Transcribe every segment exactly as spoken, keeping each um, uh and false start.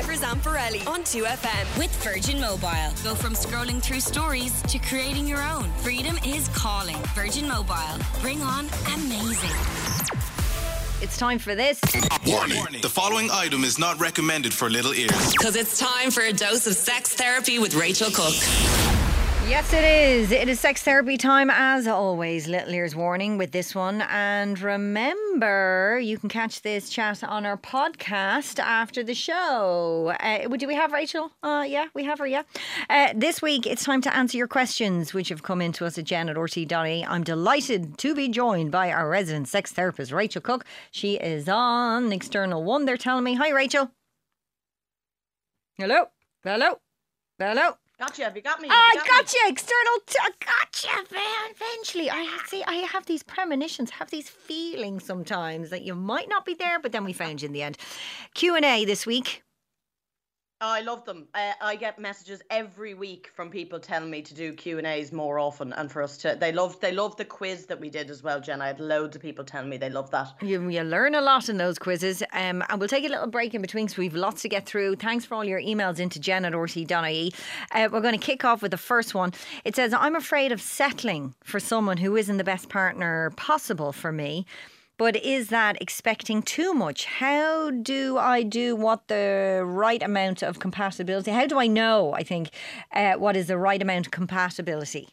Evers and Pirelli on two F M. With Virgin Mobile. Go from scrolling through stories to creating your own. Freedom is calling. Virgin Mobile. Bring on amazing. It's time for this. Warning. Warning. The following item is not recommended for little ears. Because it's time for a dose of sex therapy with Rachel Cook. Yes, it is. It is sex therapy time, as always. Little ears warning with this one. And remember, you can catch this chat on our podcast after the show. Uh, do we have Rachel? Uh, yeah, we have her, yeah. Uh, this week, it's time to answer your questions, which have come into us at jen at r t dot i e. I'm delighted to be joined by our resident sex therapist, Rachel Cook. She is on External One. They're telling me. Hi, Rachel. Hello? Hello? Hello? Gotcha. Have you got me? I got gotcha. Me? External. T- I gotcha, man. Eventually, I see. I have these premonitions, have these feelings sometimes that you might not be there, but then we found you in the end. Q and A this week. Oh, I love them. Uh, I get messages every week from people telling me to do Q and A's more often, and for us to. They loved. They loved the quiz that we did as well, Jen. I had loads of people telling me they love that. You, you learn a lot in those quizzes, um, and we'll take a little break in between because we've lots to get through. Thanks for all your emails into jen at r t dot i e. Uh, we're going to kick off with the first one. It says, "I'm afraid of settling for someone who isn't the best partner possible for me. But is that expecting too much? How do I do what the right amount of compatibility? How do I know, I think, uh, what is the right amount of compatibility?"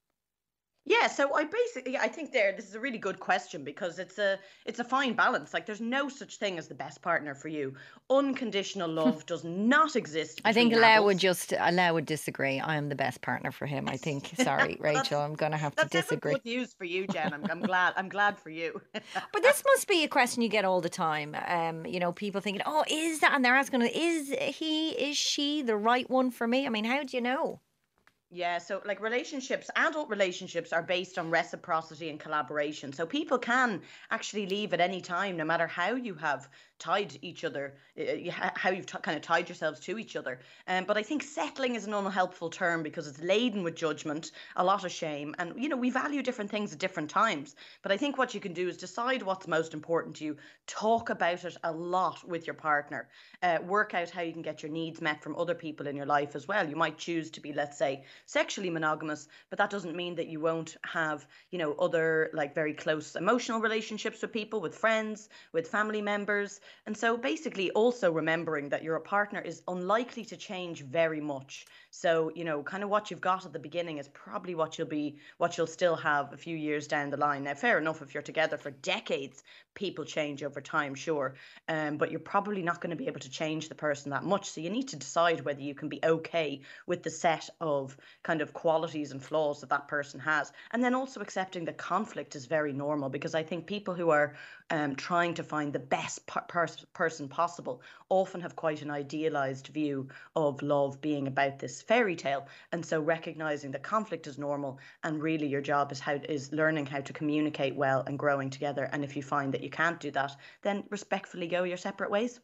Yeah, so I basically, I think there, this is a really good question because it's a, it's a fine balance. Like, there's no such thing as the best partner for you. Unconditional love does not exist. I think Lau adults. would just, Lau would disagree. I am the best partner for him. I think. Sorry, Rachel, I'm going to have to disagree. That's good news for you, Jen. I'm, I'm glad. I'm glad for you. But this must be a question you get all the time. Um, you know, people thinking, "Oh, is that?" And they're asking, "Is he? Is she the right one for me?" I mean, how do you know? Yeah, so like relationships, adult relationships are based on reciprocity and collaboration. So people can actually leave at any time, no matter how you have tied each other, uh, how you've t- kind of tied yourselves to each other. Um, but I think settling is an unhelpful term because it's laden with judgment, a lot of shame. And, you know, we value different things at different times. But I think what you can do is decide what's most important to you. Talk about it a lot with your partner. Uh, work out how you can get your needs met from other people in your life as well. You might choose to be, let's say, sexually monogamous, but that doesn't mean that you won't have, you know, other like very close emotional relationships with people, with friends, with family members. And so basically also remembering that your partner is unlikely to change very much. So, you know, kind of what you've got at the beginning is probably what you'll be, what you'll still have a few years down the line. Now, fair enough, if you're together for decades, people change over time, sure. Um, but you're probably not going to be able to change the person that much. So you need to decide whether you can be okay with the set of kind of qualities and flaws that that person has. And then also accepting that conflict is very normal, because I think people who are um, trying to find the best per- pers- person possible often have quite an idealized view of love being about this fairy tale. And so recognizing that conflict is normal, and really your job is how is learning how to communicate well and growing together. And if you find that you can't do that, then respectfully go your separate ways.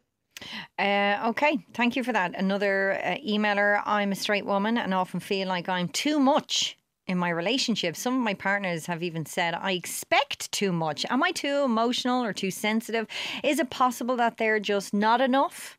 Uh, okay, thank you for that. Another uh, emailer. "I'm a straight woman and often feel like I'm too much in my relationship. Some of my partners have even said I expect too much. Am I too emotional or too sensitive? Is it possible that they're just not enough?"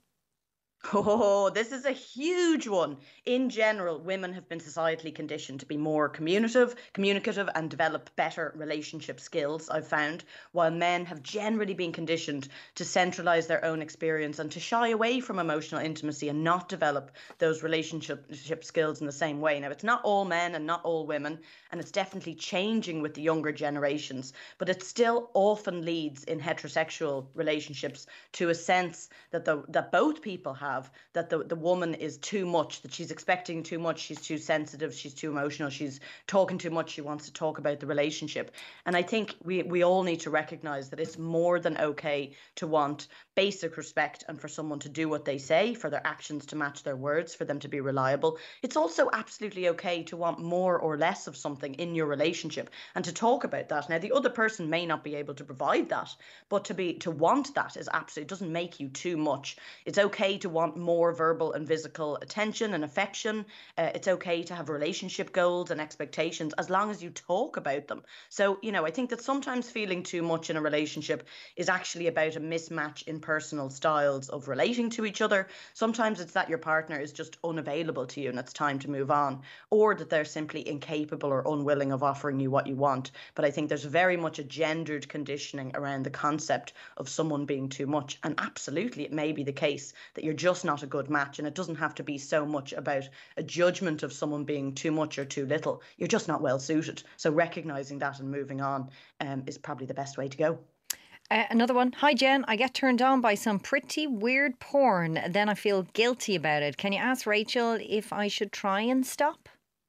Oh, this is a huge one. In general, women have been societally conditioned to be more communicative, communicative and develop better relationship skills, I've found, while men have generally been conditioned to centralize their own experience and to shy away from emotional intimacy and not develop those relationship skills in the same way. Now, it's not all men and not all women, and it's definitely changing with the younger generations, but it still often leads in heterosexual relationships to a sense that the that both people have Have, that the, the woman is too much, that she's expecting too much, she's too sensitive, she's too emotional, she's talking too much, she wants to talk about the relationship. And I think we, we all need to recognise that it's more than okay to want basic respect and for someone to do what they say, for their actions to match their words, for them to be reliable. It's also absolutely okay to want more or less of something in your relationship and to talk about that. Now, the other person may not be able to provide that, but to be to want that is absolutely, it doesn't make you too much. It's okay to want want more verbal and physical attention and affection. Uh, it's okay to have relationship goals and expectations as long as you talk about them. So, you know, I think that sometimes feeling too much in a relationship is actually about a mismatch in personal styles of relating to each other. Sometimes it's that your partner is just unavailable to you and it's time to move on, or that they're simply incapable or unwilling of offering you what you want. But I think there's very much a gendered conditioning around the concept of someone being too much. And absolutely, it may be the case that you're just not a good match. And it doesn't have to be so much about a judgment of someone being too much or too little. You're just not well suited. So recognizing that and moving on um, is probably the best way to go. Uh, another one. Hi, Jen. I get turned on by some pretty weird porn. Then I feel guilty about it. Can you ask Rachel if I should try and stop?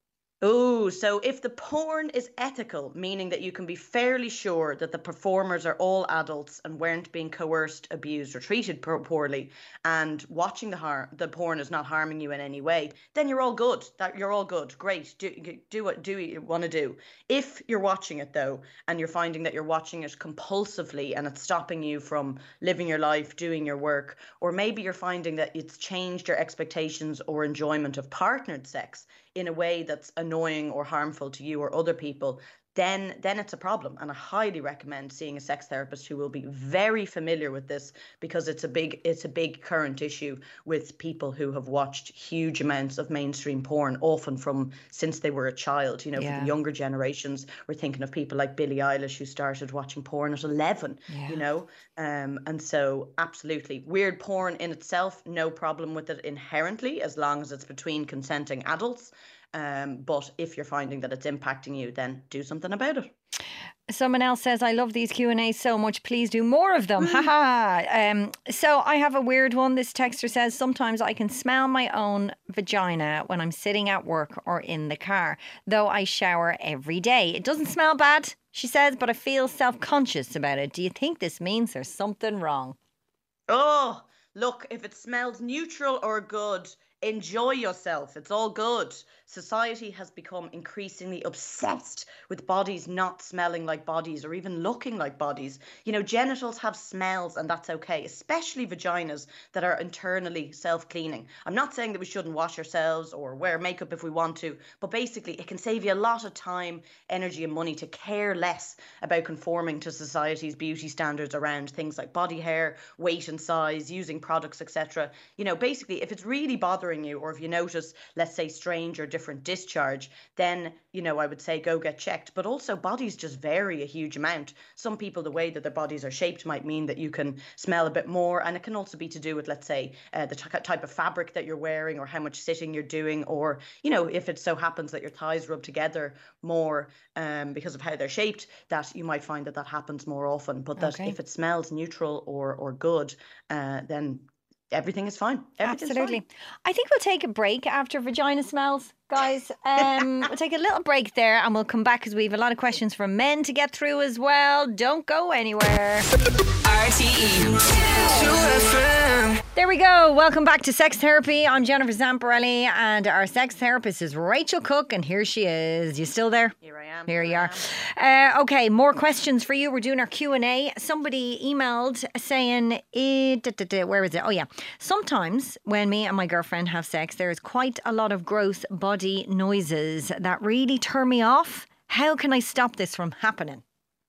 Oh, so if the porn is ethical, meaning that you can be fairly sure that the performers are all adults and weren't being coerced, abused, or treated poorly, and watching the har- the porn is not harming you in any way, then you're all good. That you're all good. Great. Do do what do you want to do. If you're watching it though, and you're finding that you're watching it compulsively and it's stopping you from living your life, doing your work, or maybe you're finding that it's changed your expectations or enjoyment of partnered sex in a way that's annoying or harmful to you or other people, then then it's a problem. And I highly recommend seeing a sex therapist who will be very familiar with this, because it's a big it's a big current issue with people who have watched huge amounts of mainstream porn, often from since they were a child. You know, Yeah. for the younger generations, we're thinking of people like Billie Eilish, who started watching porn at eleven, Yeah. you know. Um, and so absolutely, weird porn in itself, no problem with it inherently, as long as it's between consenting adults. Um, but if you're finding that it's impacting you, then do something about it. Someone else says, I love these Q and A's so much. Please do more of them. Haha. um, so I have a weird one. This texter says, sometimes I can smell my own vagina when I'm sitting at work or in the car, though I shower every day. It doesn't smell bad, she says, but I feel self-conscious about it. Do you think this means there's something wrong? Oh, look, if it smells neutral or good, enjoy yourself. It's all good. Society has become increasingly obsessed with bodies not smelling like bodies or even looking like bodies. You know, genitals have smells, and that's okay, especially vaginas that are internally self-cleaning. I'm not saying that we shouldn't wash ourselves or wear makeup if we want to, but basically it can save you a lot of time, energy and money to care less about conforming to society's beauty standards around things like body hair, weight and size, using products, et cetera. You know, basically, if it's really bothering you, or if you notice, let's say, strange or different discharge, then, you know, I would say go get checked. But also, bodies just vary a huge amount. Some people, the way that their bodies are shaped might mean that you can smell a bit more, and it can also be to do with, let's say, uh, the t- type of fabric that you're wearing, or how much sitting you're doing, or, you know, if it so happens that your thighs rub together more um, because of how they're shaped, that you might find that that happens more often. But that Okay. if it smells neutral or or good, uh, then everything is fine. Everything's Absolutely. fine. I think we'll take a break after vagina smells, guys. Um, we'll take a little break there and we'll come back because we have a lot of questions from men to get through as well. Don't go anywhere. R T E. There we go. Welcome back to Sex Therapy. I'm Jennifer Zamparelli and our sex therapist is Rachel Cook, and here she is. You still there? Here I am. Here you I are. am. Uh, okay, more questions for you. We're doing our Q and A. Somebody emailed saying, eh, da, da, da, where is it? Oh, yeah. Sometimes when me and my girlfriend have sex, there is quite a lot of gross body noises that really turn me off. How can I stop this from happening?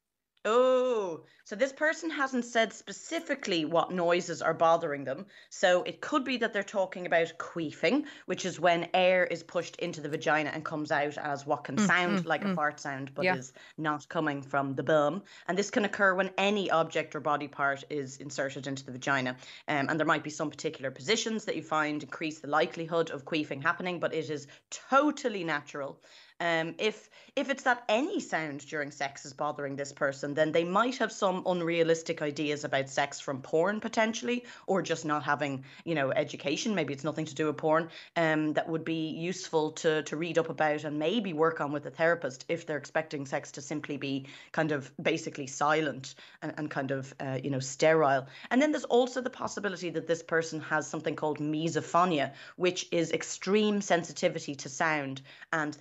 Oh, so this person hasn't said specifically what noises are bothering them. So it could be that they're talking about queefing, which is when air is pushed into the vagina and comes out as what can sound like a fart sound, but Yeah. is not coming from the bum. And this can occur when any object or body part is inserted into the vagina. Um, and there might be some particular positions that you find increase the likelihood of queefing happening, but it is totally natural. Um, if if it's that any sound during sex is bothering this person, then they might have some unrealistic ideas about sex from porn potentially, or just not having, you know, education. Maybe it's nothing to do with porn. Um, that would be useful to to read up about and maybe work on with a therapist if they're expecting sex to simply be kind of basically silent and, and kind of uh, you know, sterile. And then there's also the possibility that this person has something called misophonia, which is extreme sensitivity to sound, and they can certainly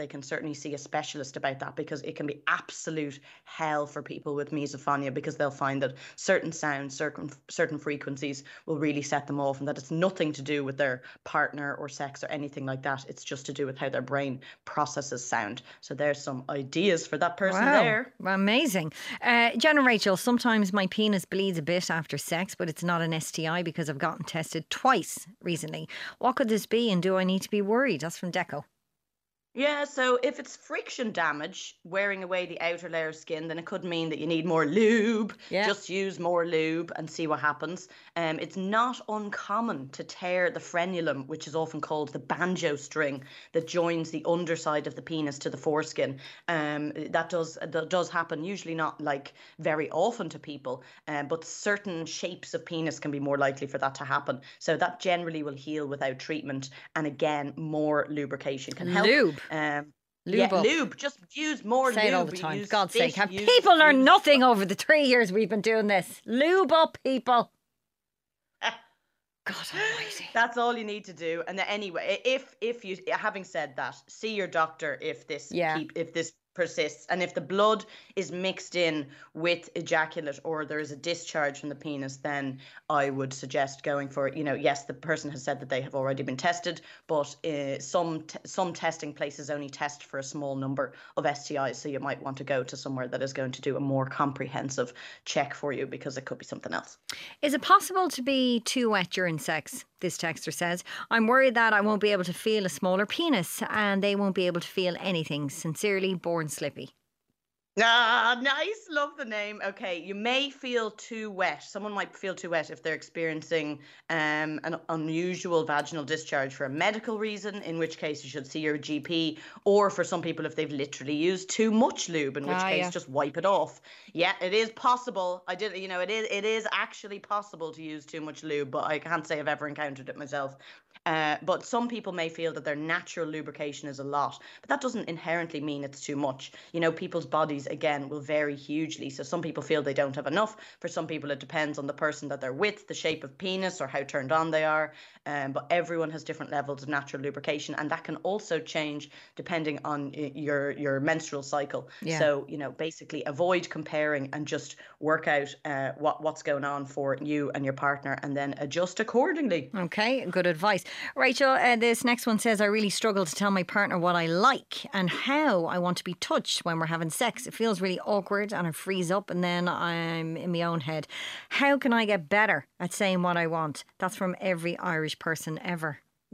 certainly see a specialist about that, because it can be absolute hell for people with misophonia, because they'll find that certain sounds, certain certain frequencies will really set them off, and that it's nothing to do with their partner or sex or anything like that. It's just to do with how their brain processes sound. So there's some ideas for that person wow. there. Amazing. Uh, Jen and Rachel, sometimes my penis bleeds a bit after sex, but it's not an S T I because I've gotten tested twice recently. What could this be, and do I need to be worried? That's from Deco. Yeah, so if it's friction damage, wearing away the outer layer of skin, then it could mean that you need more lube. Yeah. Just use more lube and see what happens. Um, it's not uncommon to tear the frenulum, which is often called the banjo string that joins the underside of the penis to the foreskin. Um, that does that does happen, usually not like very often to people, um, but certain shapes of penis can be more likely for that to happen. So that generally will heal without treatment. And again, more lubrication can help. Lube. Um, Lube yeah, up. lube. Just use more Say lube. it all the time. Use God's fish, sake. Have use- people learned use- nothing over the three years we've been doing this? Lube up, people. God almighty. That's all you need to do. And then anyway, if if you, having said that, see your doctor if this Yeah. keep if this persists, and if the blood is mixed in with ejaculate or there is a discharge from the penis, then I would suggest going for, you know, yes, the person has said that they have already been tested, but uh, some t- some testing places only test for a small number of S T Is, so you might want to go to somewhere that is going to do a more comprehensive check for you, because it could be something else. Is it possible to be too wet during sex? This texter says, I'm worried that I won't be able to feel a smaller penis and they won't be able to feel anything. Sincerely, Born Slippy. Ah, nice. Love the name. Okay, you may feel too wet. Someone might feel too wet if they're experiencing um, an unusual vaginal discharge for a medical reason, in which case you should see your G P, or for some people if they've literally used too much lube, in which Ah, case yeah. just wipe it off. Yeah, it is possible. I did, you know, it is it is actually possible to use too much lube, but I can't say I've ever encountered it myself. Uh, but some people may feel that their natural lubrication is a lot, but that doesn't inherently mean it's too much. You know, people's bodies, again, will vary hugely. So some people feel they don't have enough. For some people, it depends on the person that they're with, the shape of penis, or how turned on they are. Um, but everyone has different levels of natural lubrication, and that can also change depending on y- your your menstrual cycle. Yeah. So, you know, basically avoid comparing and just work out uh, what what's going on for you and your partner, and then adjust accordingly. Okay, good advice. Rachel, uh, this next one says, I really struggle to tell my partner what I like and how I want to be touched when we're having sex. It feels really awkward and I freeze up and then I'm in my own head. How can I get better at saying what I want? That's from every Irish person ever.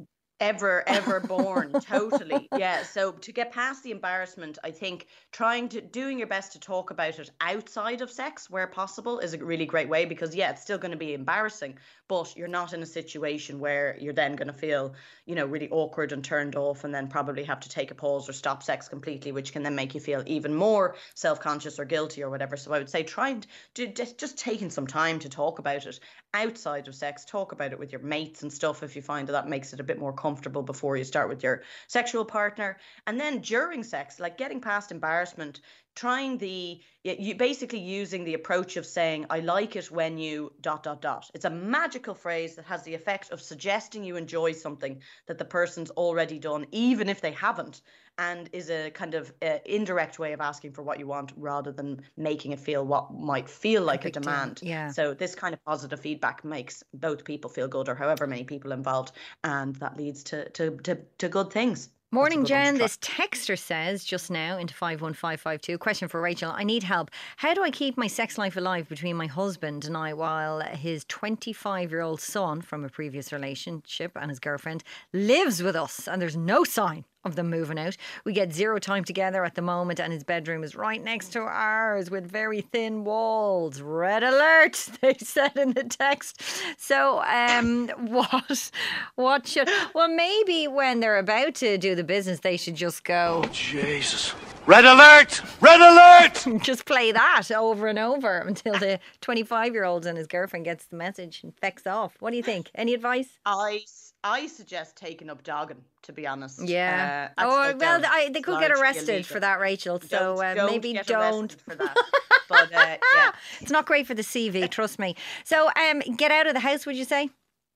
Ever, ever born. Totally. Yeah. So to get past the embarrassment, I think trying to, doing your best to talk about it outside of sex where possible is a really great way, because yeah, it's still going to be embarrassing, but you're not in a situation where you're then going to feel, you know, really awkward and turned off, and then probably have to take a pause or stop sex completely, which can then make you feel even more self-conscious or guilty or whatever. So I would say trying to just, just taking some time to talk about it outside of sex, talk about it with your mates and stuff if you find that that makes it a bit more comfortable before you start with your sexual partner. And then during sex, like getting past embarrassment, trying the, you basically using the approach of saying, I like it when you dot, dot, dot. It's a magical phrase that has the effect of suggesting you enjoy something that the person's already done, even if they haven't, and is a kind of uh, indirect way of asking for what you want rather than making it feel what might feel like a big deal, demand. yeah. So this kind of positive feedback makes both people feel good, or however many people involved, and that leads to to to, to good things. Morning, That's a good one Jen. to try. This texter says just now into five one five five two. Question for Rachel. I need help. How do I keep my sex life alive between my husband and I while his twenty-five-year-old son from a previous relationship and his girlfriend lives with us and there's no sign of them moving out? We get zero time together at the moment and his bedroom is right next to ours with very thin walls. Red alert, they said in the text. So um, what, what should... Well, maybe when they're about to do the business, they should just go... Jesus. Red alert! Red alert! Just play that over and over until the twenty-five-year-old and his girlfriend gets the message and fecks off. What do you think? Any advice? I, I suggest taking up dogging, to be honest. Yeah. Uh, oh, that's well, like I, they could get largely arrested illegal. for that, Rachel. So Don't- uh, don't maybe get don't. arrested for that. But uh, yeah. It's not great for the C V, trust me. So um, get out of the house, would you say?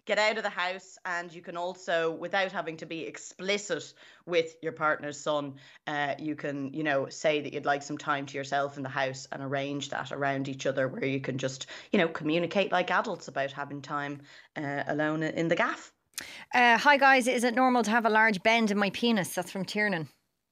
get out of the house, and you can also, without having to be explicit with your partner's son, uh, you can, you know, say that you'd like some time to yourself in the house and arrange that around each other, where you can just, you know, communicate like adults about having time uh, alone in the gaff. Uh, hi guys, is it normal to have a large bend in my penis? That's from Tiernan.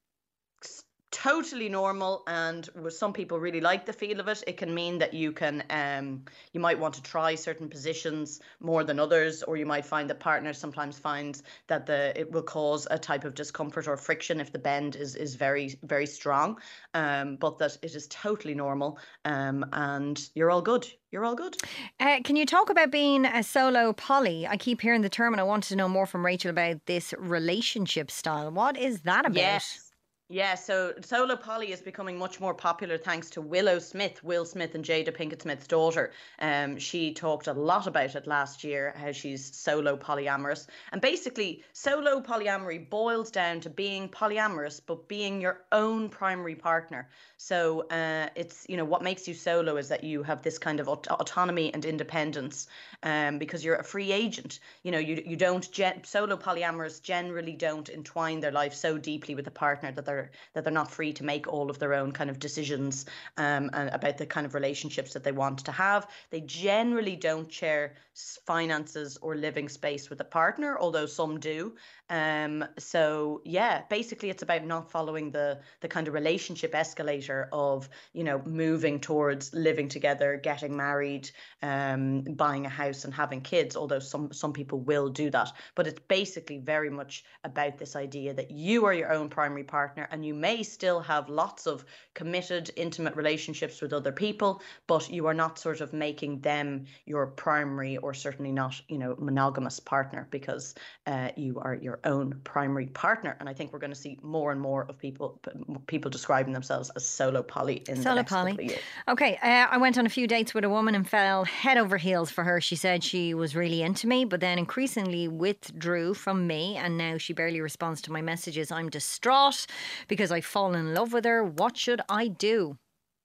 Totally normal, and some people really like the feel of it. It can mean that you can um you might want to try certain positions more than others, or you might find that partners sometimes find that the it will cause a type of discomfort or friction if the bend is is very very strong, um but that it is totally normal, um and you're all good. You're all good. Uh, can you talk about being a solo poly? I keep hearing the term, and I wanted to know more from Rachel about this relationship style. What is that about? Yes. Yeah, so solo poly is becoming much more popular thanks to Willow Smith, Will Smith and Jada Pinkett Smith's daughter. Um, she talked a lot about it last year, how she's solo polyamorous. And basically, solo polyamory boils down to being polyamorous, but being your own primary partner. So uh, it's, you know, what makes you solo is that you have this kind of aut- autonomy and independence, um, because you're a free agent. You know, you you don't, gen- solo polyamorous generally don't entwine their life so deeply with a partner that they're that they're not free to make all of their own kind of decisions um, and about the kind of relationships that they want to have. They generally don't share finances or living space with a partner, although some do. Um, so yeah, basically it's about not following the the kind of relationship escalator of, you know, moving towards living together, getting married, um, buying a house and having kids, although some some people will do that. But it's basically very much about this idea that you are your own primary partner, and you may still have lots of committed, intimate relationships with other people, but you are not sort of making them your primary, or certainly not, you know, monogamous partner, because uh, you are your own primary partner. And I think we're going to see more and more of people people describing themselves as solo poly in solo the next poly. couple of years. Okay, uh, I went on a few dates with a woman and fell head over heels for her. She said she was really into me, but then increasingly withdrew from me, and now she barely responds to my messages. I'm distraught because I've fallen in love with her. What should I do?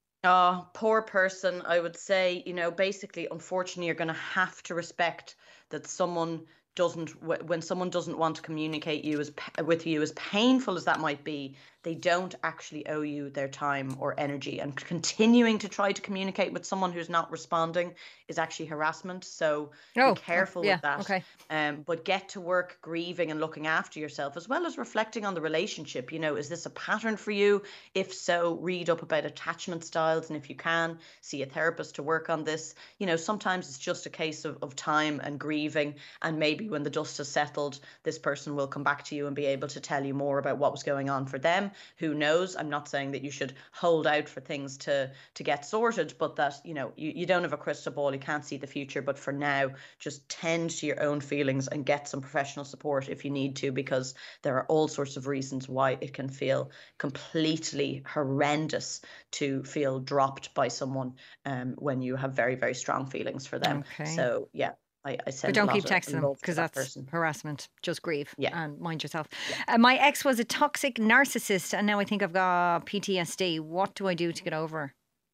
Oh, poor person. I would say, you know, basically, unfortunately, you're going to have to respect that someone doesn't, when someone doesn't want to communicate you as with you, as painful as that might be, they don't actually owe you their time or energy. And continuing to try to communicate with someone who's not responding is actually harassment. So oh, be careful oh, yeah, with that. Okay. Um, but get to work grieving and looking after yourself, as well as reflecting on the relationship. You know, is this a pattern for you? If so, read up about attachment styles. And if you can, see a therapist to work on this. You know, sometimes it's just a case of, of time and grieving. And maybe when the dust has settled, this person will come back to you and be able to tell you more about what was going on for them. Who knows? I'm not saying that you should hold out for things to to get sorted, but that, you know, you, you don't have a crystal ball, you can't see the future. But for now, just tend to your own feelings and get some professional support if you need to, because there are all sorts of reasons why it can feel completely horrendous to feel dropped by someone um, when you have very, very strong feelings for them. Okay. So, yeah. I, I but don't keep texting them, because that that's person. harassment. Just grieve, yeah. and mind yourself. Yeah. Uh, my ex was a toxic narcissist, and now I think I've got P T S D. What do I do to get over?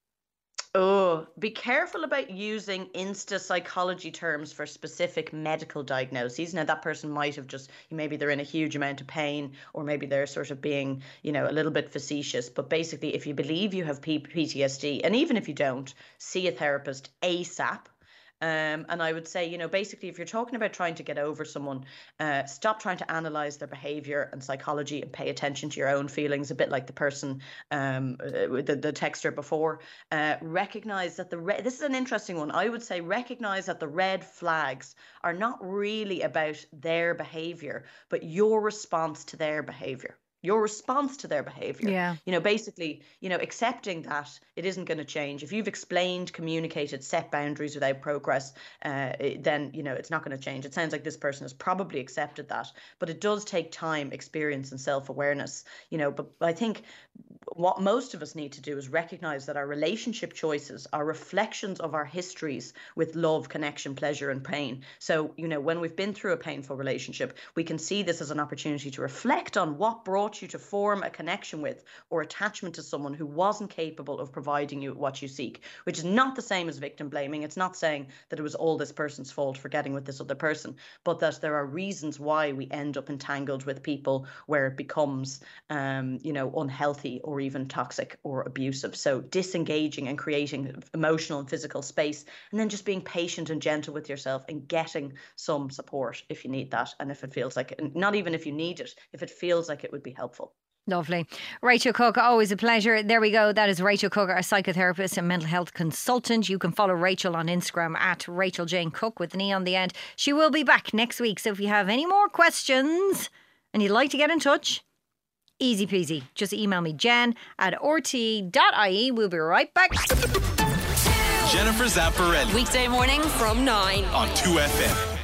Oh, be careful about using Insta psychology terms for specific medical diagnoses. Now, that person might have just, maybe they're in a huge amount of pain, or maybe they're sort of being, you know, a little bit facetious. But basically, if you believe you have P T S D, and even if you don't, see a therapist ASAP. Um, and I would say, you know, basically, if you're talking about trying to get over someone, uh, stop trying to analyze their behavior and psychology and pay attention to your own feelings, a bit like the person, um, the, the texter before. Uh, recognize that the re- this is an interesting one. I would say recognize that the red flags are not really about their behavior, but your response to their behavior. Your response to their behavior. Yeah. You know, basically, you know, accepting that it isn't going to change. If you've explained, communicated, set boundaries without progress, uh, then, you know, it's not going to change. It sounds like this person has probably accepted that, but it does take time, experience, and self-awareness, you know. But I think what most of us need to do is recognize that our relationship choices are reflections of our histories with love, connection, pleasure, and pain. So, you know, when we've been through a painful relationship, we can see this as an opportunity to reflect on what brought taught you to form a connection with or attachment to someone who wasn't capable of providing you what you seek, which is not the same as victim blaming. It's not saying that it was all this person's fault for getting with this other person, but that there are reasons why we end up entangled with people where it becomes, um, you know, unhealthy or even toxic or abusive. So disengaging and creating emotional and physical space, and then just being patient and gentle with yourself and getting some support if you need that. And if it feels like it, not even if you need it, if it feels like it would be helpful. Lovely. Rachel Cook, always a pleasure. There we go. That is Rachel Cook, our psychotherapist and mental health consultant. You can follow Rachel on Instagram at Rachel Jane Cook with an E on the end. She will be back next week. So if you have any more questions and you'd like to get in touch, easy peasy. Just email me, jen at r t dot i e. We'll be right back. Jennifer Zamparelli. Weekday morning from nine on two F M.